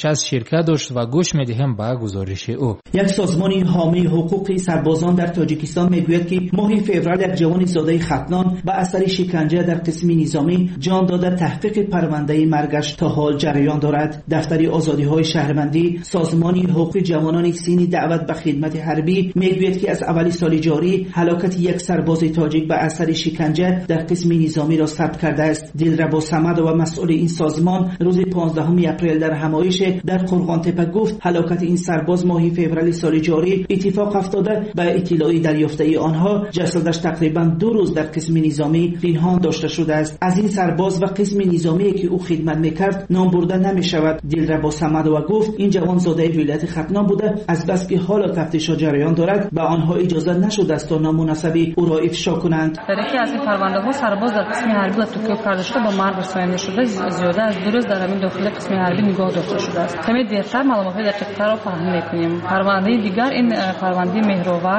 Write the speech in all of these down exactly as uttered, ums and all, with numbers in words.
نشست شرکت داشت و گوش می‌دهیم به گزارش او. یک سازمان حامی حقوق سربازان در تاجیکستان میگوید که ماه فوریه یک جوان زاده ختنان به اثر شکنجه در قسم نظامی جان داده. تحقیق پرونده مرگش تا حال جریان دارد. دفتر آزادی‌های شهروندی سازمان حقوق جوانان سین دعوت به خدمت حربی میگوید که از اول سال جاری هلاکت یک سرباز تاجیک به اثر شکنجه در قسم نظامی را ثبت کرده است. دلربا صمد و مسئول این سازمان روز پانزدهم اپریل در همایش در قرغان تپه گفت هلاکت این سرباز ماه فوریه سال جاری اتفاق افتاده. به اطلاعی دریافته آنها جسدش تقریبا دو روز در قسم نظامی پنهان داشته شده است. از این سرباز و قسم نظامی که او خدمت میکرد نام برده نمی شود. دلربا صمد و گفت این جوان زاده ولایت ختنان بوده. از بس که حالا تفتیشات جریان دارد به آنها اجازه نشده است تا نام مناسبی او را افشا کنند. در یکی از این پرونده ها سرباز در قسم حربی و توقیف کرده شده با مرگ رسانیده شده. زیاده از دو روز در همین داخل قسم حربی نگاه داشته شده است. کمی دیرتر معلومات دقیق‌تر را فهم می‌کنیم. پرونده دیگر این پرونده مهرآور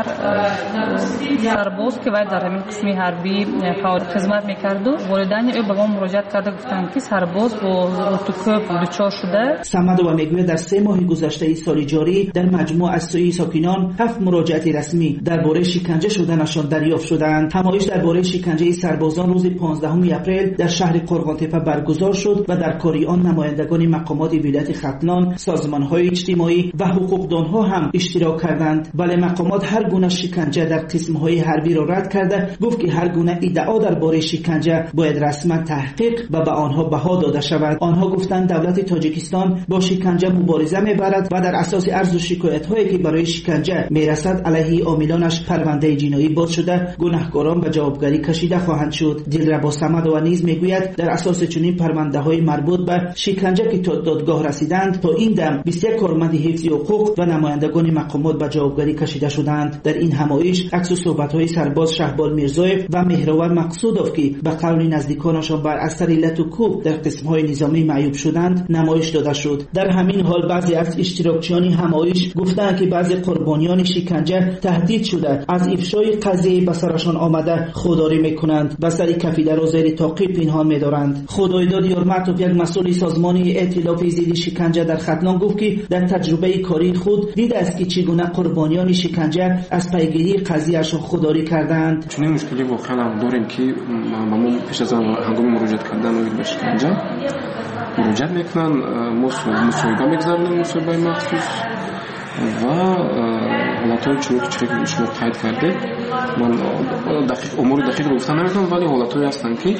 سرباز که باید در همین قسم حربی خدمت می‌کرد و والدین او به ما مراجعه کرده گفتند که سرباز با توقیف دچار شده. صمد و میگوید در سه ماه گذشته سال جاری در مجموع از سوی ساکنان هفت مراجعت رسمی درباره شکنجه شدنشان دریافت شدند. همایش درباره شکنجه سربازان روز پانزدهم اپریل در شهر قرغان تپه برگزار شد و در کاری آن نمایندگان مقامات ولایت ختنان، سازمان‌های اجتماعی و حقوقدانها هم اشتراک کردند. ولی مقامات هر گونه شکنجه در قسم‌های حربی را رد کرده. گفت که هر گونه ادعا درباره شکنجه باید رسما تحقیق و به آنها بها داده شود. آنها گفتند دولت تاجیکستان با شکنجه مبارزه می‌برد و در اساس عرض و شکایت‌هایی که برای شکنجه می‌رسد علیه عاملانش پرونده جنایی باز شده. گناهکاران به جوابگری کشیده خواهند شد. دلربا صمد و نیز میگوید در اساس چنین پرونده‌های مربوط به شکنجه که تا دادگاه رسیدند تا این دم بیست و یک کارمند حفظ حقوق و نمایندگان مقامات به جوابگری کشیده شدند. در این همایش عکس و صحبت‌های سرباز شهبال میرزایف و مهرآور مقصودوف که به قول نزدیکانشان بر اثر علت و کوب در قسم‌های نظامی معیوب شدند نمایش داده شد. در همین حال بعضی از اشتراکچیان همایش گفتند که بعضی قربانیان شکنجه تهدید شده از افشای قضیه به سرشان آمده خودداری میکنند و سر کفیده را زیر تعقیب پنهان می‌دارند. خدایداد یارمتوف یک مسئول سازمان ائتلاف ضد شکنجه در ختنان گفت که در تجربه کاری خود دیده است که چگونه قربانیان شکنجه از پیگیری قضیه‌شان خودداری کردند. چنین مشکلی واقعا هم داریم که ما پیش از آن هنگام مراجعه کردن به شکنجه مراجعه میکنن، مصاحبه میگذارن، مصاحبه مخصوص و حالتهای چون که شما قید کرده من دقیق امور دقیق رو گفتن نمیکنم ولی حالتهایی هستن که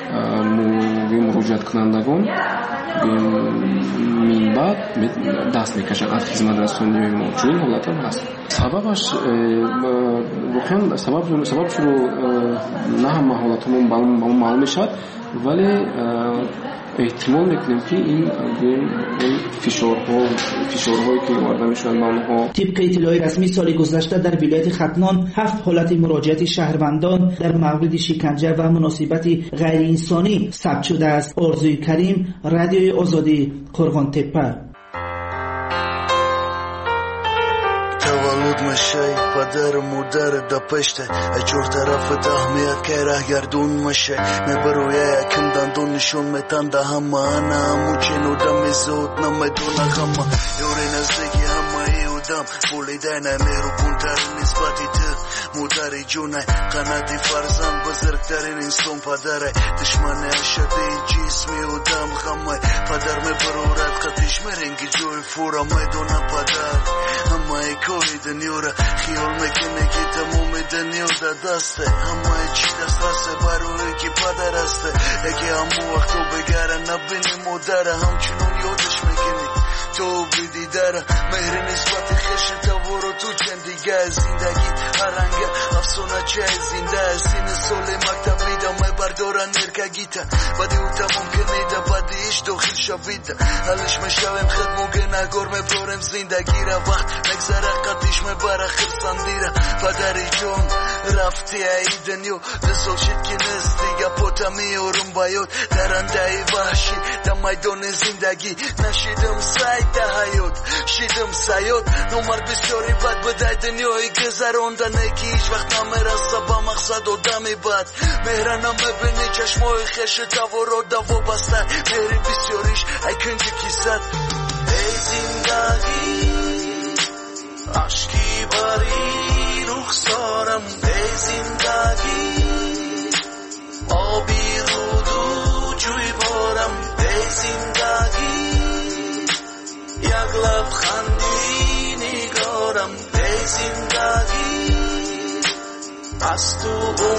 مراجعه کنندگان منبع دست میکشن از خدمت رسانی ما. چون حالت هم هست. سببش واقعا سبب سببش رو نه همه حالت هم معلوم میشد ولی احتمال میکنیم که این فشارها فشارهایی که وارد میشن به آنها. طبق اطلاع رسمی سال گذشته در ولایت ختنان هفت حالت مراجعت شهروندان در مورد شکنجه و مناسبت غیر انسانی ثبت شده است. آرزوی کریم، رادیوی آزادی، قرغان تپه. مشی پدر مادر دا پشته اجور طرف تحمیت که راه گردون مشه نبروی یکم دندون نشون میتن ده همه انا همو چنو دم زود نمیدون همه یوری نزدیکی همه ایودم بولیده نمیرو کنتر نسبتی تو مادری جونه قنادی فرزن بزرگترین انسان پدره دشمن اشده جسمی و دم خمه پدر میبرورد قدیش مرنگی جوی فورا میدونه پدر همه کوی دنیوره خیال میکنه که تموم دنیا در دسته همه چی دست هسته بروی که پدر هسته اگه همو وقتو بگره نبینی مادره همچنون یادش میکنی تو بیدی داره مهر نسبت خشت تورو تو چندیگه زندگی هرنگه افسونه چه زنده سین سول مکتب میدم بردارن نرکگیته بدی او تمام کنیده بدی ایش داخل شویده حالش میشویم خدموگه نگار میبرم زندگی را وقت مگذره قدیش میبره خرسان دیره پدری جون رفتی ای دنیو دسال شد که نست دیگه پوتا میورم بایود درنده ای وحشی در میدان زندگی نشیدم سعید ده حیات شیدم سیاد نمر بسیاری بد بدای دنیای گذراندن که هیچ وقت نمیرسه با مقصد و دمی بد مهره نمیبینی چشمای خش دو رو دو بسته مهری بسیاریش ای کنجی کیست ای زندگی یک لبخندی نگارم به زندگی از تو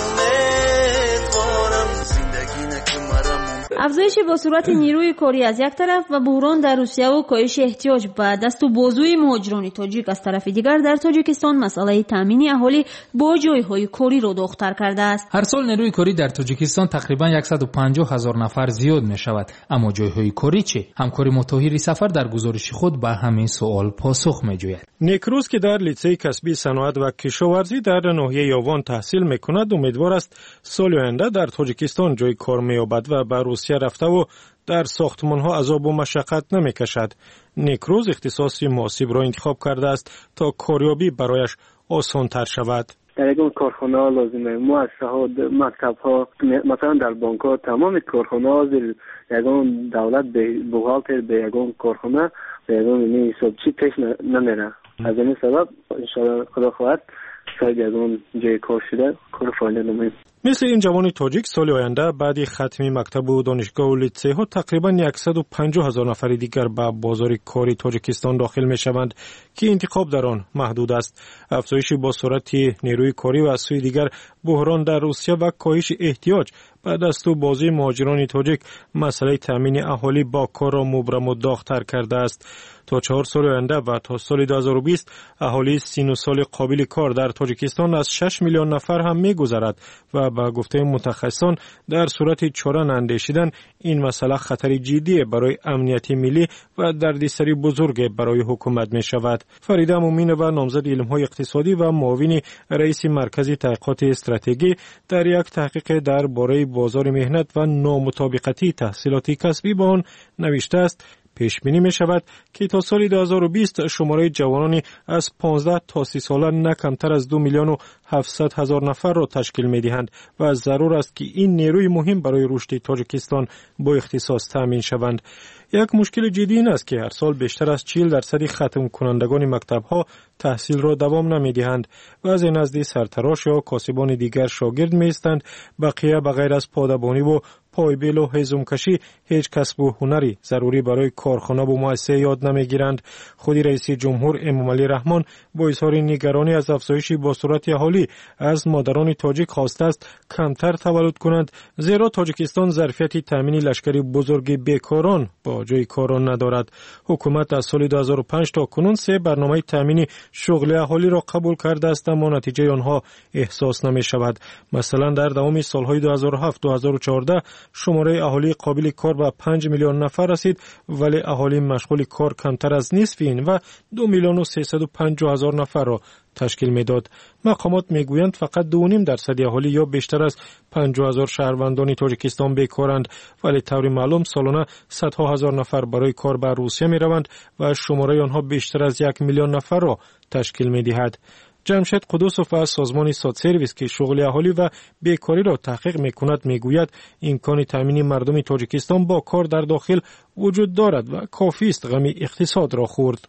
امیدوارم زندگی نکه مرم. افزایش با صورت نیروی کاری از یک طرف و بحران در روسیه و کاهش احتیاج به دست و بازوی مهاجران تاجیک از طرف دیگر در تاجیکستان مسئله تامین اهالی با جایهای کاری را داغ‌تر کرده است. هر سال نیروی کاری در تاجیکستان تقریبا صد و پنجاه هزار نفر زیاد می شود. اما جایهای کاری چه؟ همکاری مطهری سفر در گزارش خود به همین سوال پاسخ می جوید. نیکروز که در لیسه کسبی صنعت و کشاورزی در ناحیه یاوان تحصیل میکند امیدوار است سال آینده در تاجیکستان جای کار مییابد و به روسیه رفته و در ساختمان‌ها عذاب و مشقت نمی‌کشد. نیکروز اختصاصی مناسب را انتخاب کرده است تا کاریابی برایش آسان‌تر شود. در یکم کارخانه ها لازمه، مؤسسه‌ها، مکتب‌ها، مثلا در بانک‌ها تمام کارخانه‌ها زیر یگان دولت به بوغالتر به یگان کارخانه به یگان این حسابچی پیش نمیره. از این سبب ان شاءالله خدا خواهد شاید یگان جای کار شده کار فایده نمید. مثل این جوان تاجیک سال آینده بعد ختم مکتب و دانشگاه و لیسه ها تقریبا صد و پنجاه هزار نفر دیگر به بازار کاری تاجیکستان داخل می شوند که انتخاب در آن محدود است. افزایش با سرعت نیروی کاری و از سوی دیگر بحران در روسیه و کاهش احتیاج به دست و بازوی مهاجران تاجیک مسئله تامین اهالی با کار را مبرم و داغ‌تر کرده است. تا چهار سال آینده و تا سال دو هزار و بیست اهالی سی و سال قابل کار در تاجیکستان از شش میلیون نفر هم می‌گذرد و با گفته متخصصان در صورت چاره اندیشیدن این مسئله خطری جدی برای امنیت ملی و دردسری بزرگ برای حکومت می شود. فریده مومینова نامزد علم‌های اقتصادی و معاون رئیس مرکز تحقیقات استراتژی در یک تحقیق درباره بازار مهنت و نامطابقتی تحصیلات کسبی با آن نوشته است پیش بینی می شود که تا سال دو هزار و بیست شماره جوانانی از پانزده تا سی ساله نه کمتر از دو میلیون و هفتصد هزار نفر را تشکیل می دهند و ضرور است که این نیروی مهم برای رشد تاجیکستان با اختصاص تامین شوند. یک مشکل جدی این است که هر سال بیشتر از چهل درصد ختم کنندگان مکتب‌ها تحصیل را دوام نمی‌دهند و از این نزد سرتراش یا کاسبان دیگر شاگرد می‌ایستند. بقیه بغیر از پادبانی و پایبیل و هیزمکشی هیچ کسب و هنری ضروری برای کارخانه و مؤسسه یاد نمی‌گیرند. خودی رئیس جمهور امامعلی رحمان با اظهار نگرانی از افزایش با سرعت اهالی از مادران تاجیک خواسته است کمتر تولد کنند، زیرا تاجیکستان ظرفیت تامین لشکری بزرگ بیکاران با جای کار ندارد. حکومت از سال دو هزار و پنج تا کنون سه برنامه تامین شغل اهالی را قبول کرده است اما نتیجه آنها احساس نمی شود. مثلا در دوام سالهای دو هزار و هفت تا دو هزار و چهارده شماره اهالی قابل کار به پنج میلیون نفر رسید ولی اهالی مشغول کار کمتر از نصف این و دو میلیون و سیصد و پنجاه هزار نفر را تشکیل میداد. مقامات میگویند فقط دو و نیم درصد اهالی یا بیشتر از پنجاه هزار شهروندان تاجیکستان بیکارند ولی طور معلوم سالانه صدها هزار نفر برای کار به روسیه میروند و شماره آنها بیشتر از یک میلیون نفر را تشکیل میدهد. جمشید قدوسوف از سازمان ساد سرویس که شغل اهالی و بیکاری را تحقیق میکند میگوید امکان تامین مردم تاجیکستان با کار در داخل وجود دارد و کافی است غم اقتصاد را خورد.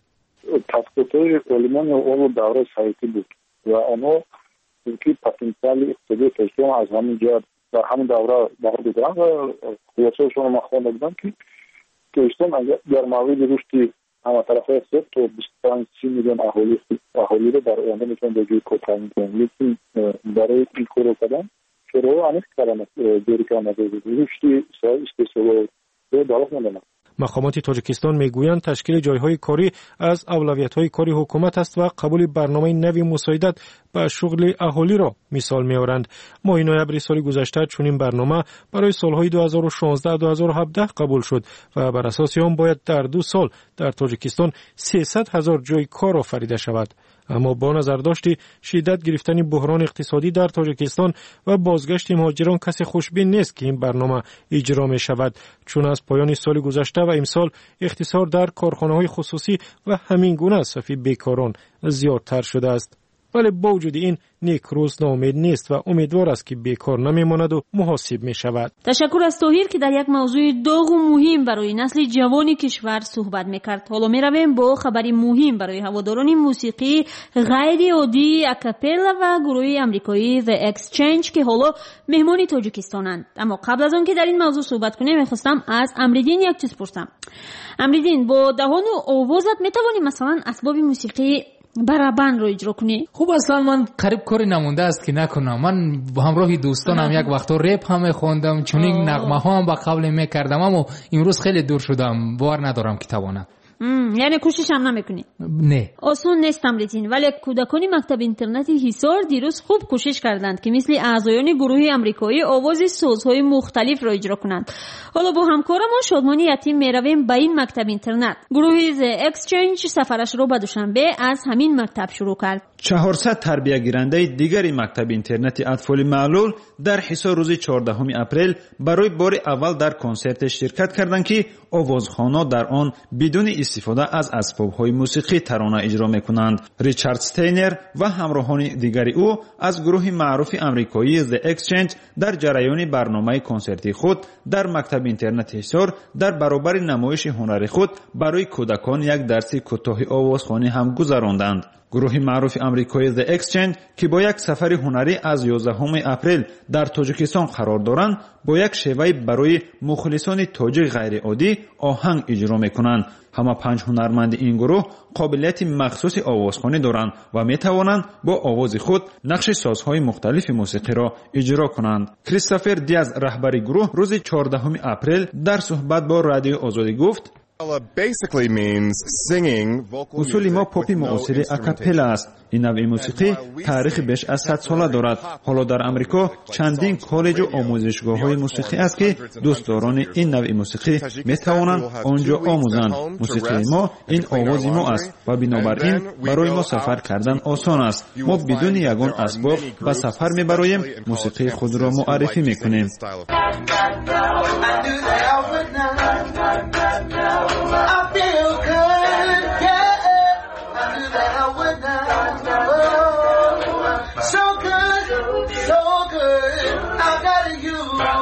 تحقیقات علمان اون دوره سایتی بود و آنها که پتانسیل اقتصادی کشور از همین جهت در همین دوره باقی دارند و قیاسشون ما خوانده بودم که کشور در مورد رشد همه طرفه است تو بیست و پنج میلیون اهالی اهالی رو در آینده میتونن به جای کار تامین کنن. لیکن برای این کارو کردن شروع انیس کردن جوری کردن رشد اقتصادی رو دارد نمیدونم. مقامات تاجیکستان میگویند تشکیل جایهای کاری از اولویت‌های کاری حکومت است و قبول برنامه نوی مساعدت به شغل اهالی را مثال می‌آورند. ماه نوامبر سال گذشته چنین برنامه برای سالهای دو هزار و شانزده تا دو هزار و هفده قبول شد و بر اساس آن باید در دو سال در تاجیکستان سیصد هزار جای کار آفریده شود. اما با نظر داشتی شدت گرفتن بحران اقتصادی در تاجیکستان و بازگشت مهاجران کسی خوشبین نیست که این برنامه اجرا می شود، چون از پایان سال گذشته و امسال اختصار در کارخانه‌های خصوصی و همین گونه صفی بیکاران زیادتر شده است. ولی با وجود این نیک روز ناامید نیست و امیدوار است که بیکار نمیماند و محاسب می شود. تشکر از توهیر که در یک موضوع داغ و مهم برای نسل جوان کشور صحبت میکرد. حالا می رویم با خبری مهم برای هواداران موسیقی غیر عادی اکاپلا و گروه آمریکایی The Exchange که حالا مهمان تاجیکستانند. اما قبل از آن که در این موضوع صحبت کنیم میخواستم از امریدین یک چیز پرسم. امریدین، با دهان و آوازت میتوانی مثلا اسباب موسیقی برابن رو اجرا کنی؟ خب اصلا من قریب کاری نمونده است که نکنم. من با همراه دوستانم یک وقتا رپ هم خوندم، چنین نغمه ها هم با قبل میکردم، اما امروز خیلی دور شدم، باور ندارم که توانم. یعنی کوشش هم نمیکنی؟ نه. آسون نیست امریدین، ولی کودکان مکتب اینترنتی حصار دیروز خوب کوشش کردند که مثل اعضایان گروه آمریکایی آواز سازهای مختلف را اجرا کنند. حالا با همکارم شادمانی یتیم میرویم به این مکتب اینترنت. گروه The Exchange سفرش را به دوشنبه از همین مکتب شروع کرد. چهارصد تربیه گیرنده دیگری مکتب اینترنتی اطفال معلول در حصار روز چهاردهم اپریل برای بار اول در کنسرت شرکت کردند که آوازخوانا در آن بدون استفاده از اسباب‌های موسیقی ترانه اجرا می‌کنند. ریچارد استینر و همراهان دیگری او از گروه معروف آمریکایی The Exchange در جریان برنامه کنسرتی خود در مکتب اینترنت حصار در برابر نمایش هنری خود برای کودکان یک درس کوتاه آوازخوانی هم گذراندند. گروه معروف آمریکایی The Exchange که با یک سفر هنری از یازدهم اپریل در تاجیکستان قرار دارند، با یک شیوه برای مخلصان تاجیک غیر عادی آهنگ اجرا میکنند. همه پنج هنرمند این گروه قابلیت مخصوص آوازخوانی دارند و می توانند با آواز خود نقش سازهای مختلف موسیقی را اجرا کنند. کریستوفر دیاز رهبر گروه روز چهاردهم اپریل در صحبت با رادیو آزادی گفت: اصول ما پاپی معاصر اکاپلا است. این نوع موسیقی تاریخ بیش از صد ساله دارد. حالا در امریکا چندین کالج و آموزشگاه‌های موسیقی است که دوستداران این نوع موسیقی می توانند آنجا آموزند. موسیقی ما این آواز ما است و بنابراین برای ما سفر کردن آسان است. ما بدون یگان اسباب به سفر می برایم موسیقی خود را معرفی می کنیم. I feel good, yeah, I knew that I would not, so good, so good, I got you.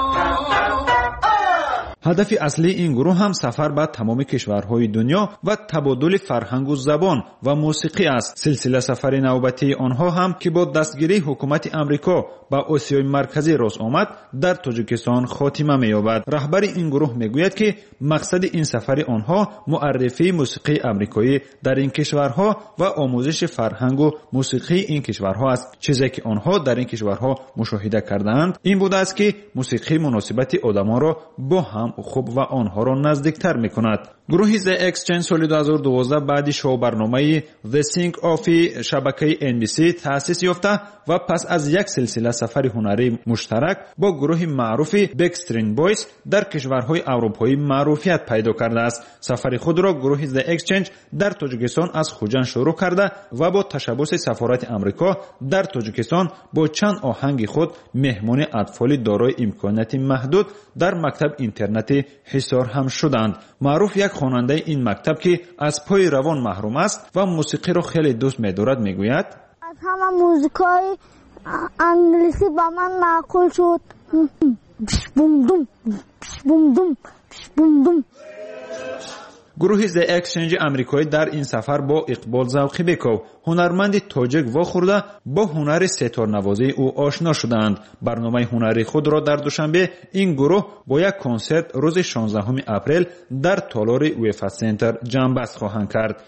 هدف اصلی این گروه هم سفر به تمام کشورهای دنیا و تبادل فرهنگ و زبان و موسیقی است. سلسله سفر نوبتی آنها هم که با دستگیری حکومت امریکا به آسیای مرکزی راست آمد در تاجیکستان خاتمه می‌یابد. رهبر این گروه میگوید که مقصد این سفر آنها معرفی موسیقی آمریکایی در این کشورها و آموزش فرهنگ و موسیقی این کشورها است. چیزی که آنها در این کشورها مشاهده کردند این بوده است که موسیقی مناسبت آدم‌ها را با هم خوب و آنها را نزدیکتر می‌کند. گروه The Exchange سال دو هزار و دوازده بعد شو برنامه The Sing Off شبکه ان بی سی تأسیس یافته و پس از یک سلسله سفر هنری مشترک با گروه معروف Backstreet Boys در کشورهای اروپایی معروفیت پیدا کرده است. سفر خود را گروه The Exchange در تاجیکستان از خوجند شروع کرده و با تشبث سفارت آمریکا در تاجیکستان با چند آهنگ خود مهمان اطفال دارای امکانات محدود در مکتب اینترنتی حصار هم شدند. معروف یک خواننده این مکتب که از پای روان محروم است و موسیقی را خیلی دوست می‌دارد میگوید: از همه موزیکای انگلیسی با من معقول شد. بوم دوم بوم دوم بوم دوم. گروه The Exchange آمریکایی در این سفر با اقبال ذوقی بکو هنرمند تاجیک واخورده با هنر ستار نوازی او آشنا شدند. برنامه هنری خود را در دوشنبه این گروه با یک کنسرت روز شانزدهم اپریل در تالار ویفا سنتر جنبست خواهند کرد.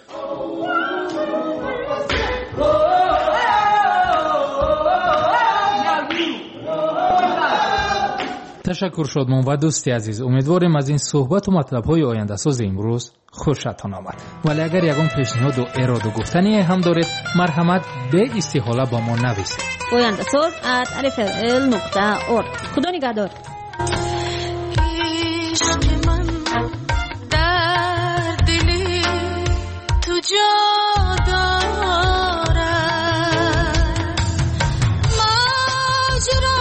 تشکر شادمان و دوستی عزیز. امیدواریم از این صحبت و مطلب‌های آینده ساز امروز خوشتان آمد. ولی اگر یگان پیشنهاد و اراده گفتنی هم دارید مرحمت به استحاله با ما نویسید. آینده ساز ات الف ال نقطه اور. خدا نگهدار. عشق من در دل تو جا دارد، ماجرا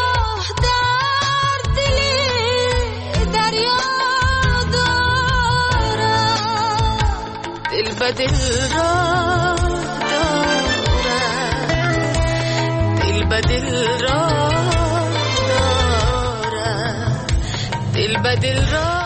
در دل دریا دارد، دل به دل را دارد. بدل را دارد، دل بدل را